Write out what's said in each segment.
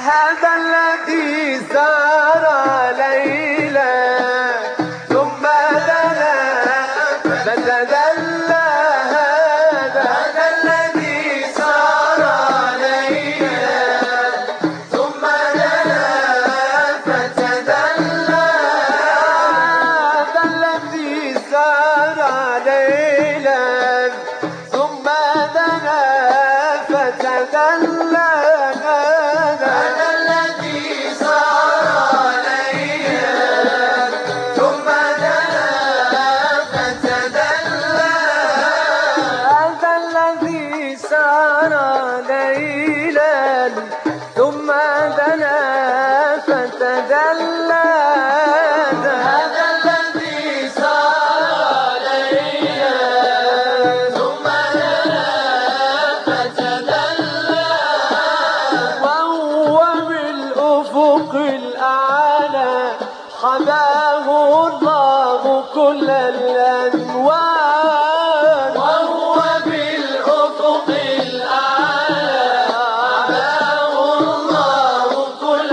هذا الذي سار ليلا ثم دنا فتدلى. هذا الذي سار ليلا ثم دنا فتدلى. هذا الذي سار ليلا ثم دنا فتدلى. ثم دنا فتدلى. هذا الذي سار ليلا ثم دنا فتدلى. وهو بالأفق الأعلى حماه الله كل الأنوار. وهو بالأفق الأعلى حماه الله كل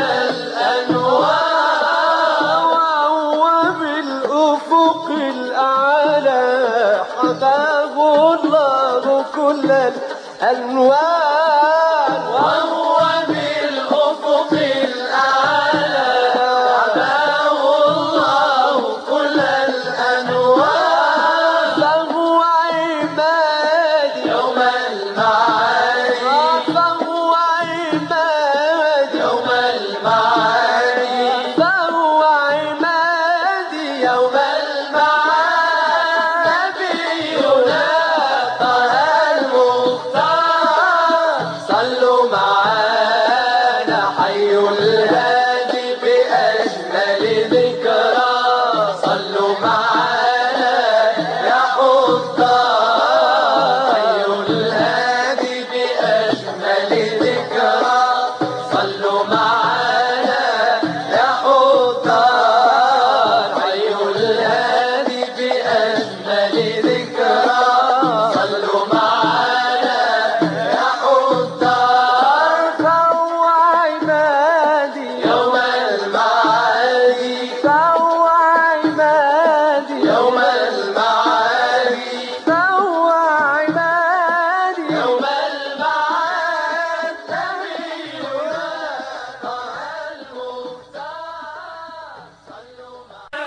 الأنوار. وهو بالأفق الأعلى حماه الله كل الأنوار. وهو بالأفق الأعلى حماه الله كل الأنوار. فهو عمادي يوم المعاد. فهو عمادي يوم المعاد. فهو عمادي يوم المعاد. نبينا طه المختار. صلوا معانا حي الهادي بأجمل ذكرى. صلوا معانا يا حضار. حي الهادي بأجمل ذكرى. صلوا معانا يا حضار. حي الهادي بأجمل ذكرى. صلوا معانا يا حضار. فهو عمادي يوم المعادي. فهو عمادي يوم المعادي. فهو عمادي يوم المعاد. نبينا طه المختار. صلوا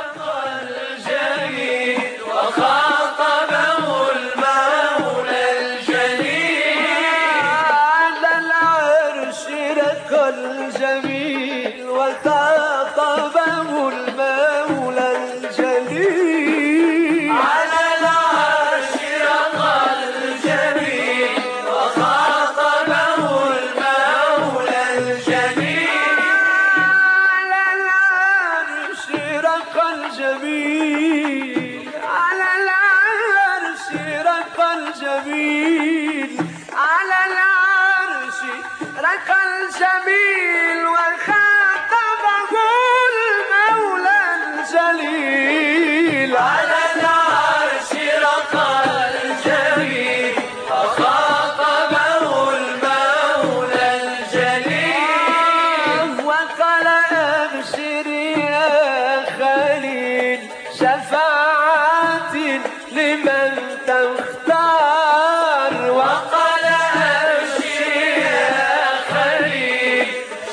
الجليل وخاطبه المولى الجليل. على العرش ركى الجميل وخاطبه المولى الجليل. على العرش ركى الجميل وخاطبه المولى الجليل. على العرش ركى الجميل. على العرش ركى الجميل. على العرش ركى الجميل وخاطبه المولى الجليل. على العرش ركى الجميل وخاطبه المولى الجليل. وقال أبشر يا خليل شفاعة لمن تختار. وقال أبشر يا خليل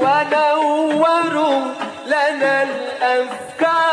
ونوروا لنا الأفكار